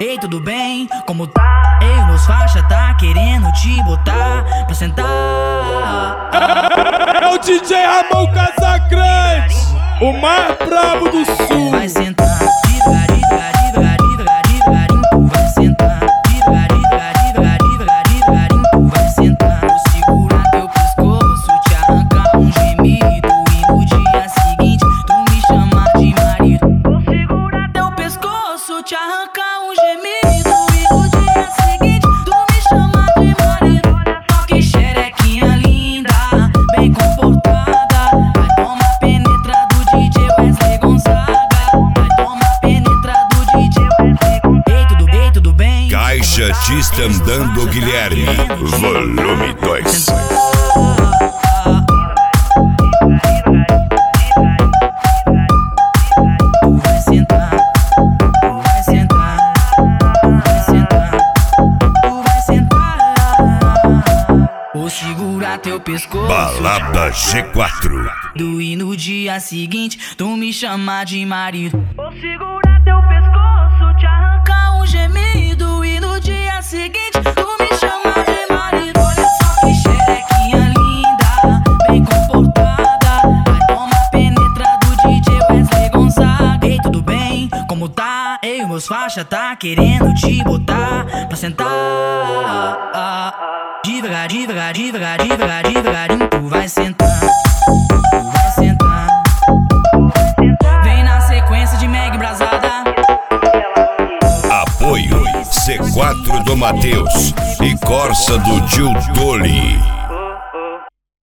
Ei, tudo bem? Como tá? Ei, meus faixa tá querendo te botar pra sentar. É o DJ Ramon Casagrande, o mais brabo do sul. Vai sentar, devagar, devagar, devagar, devagar, devagarinho. Tu vai sentar, devagar, devagar, devagar, devagar, devagarinho. Tu vai sentar. Vou segurar teu pescoço, te arrancar um gemido, e no dia seguinte tu me chamar de marido. Vou segurar teu pescoço, te arrancar um gemido, e no dia seguinte tu me chamar de marido. Só que xerequinha linda, bem comportada, vai tomar penetra do DJ Wesley Gonzaga. Vai tomar penetra do DJ Wesley Gonzaga. Ei, tudo bem? Caixa Tistandando Guilherme, volume 2. Vou segurar teu pescoço, Balada G4. e no dia seguinte tu me chamar de marido. Vou segurar teu pescoço, te arrancar um gemido, e no dia seguinte tu me chamar de marido. Olha só que xerequinha linda, bem comportada, vai tomar penetra do DJ Wesley Gonzaga. Ei, tudo bem? Como tá? Ei, meus faixa tá querendo te botar pra sentar. Devagar, devagar, devagar, devagar, devagarinho. Tu vai sentar, tu vai sentar. Vem na sequência de mega embrasada. Apoio C4 do Matheus e Corsa do Tio Dolly.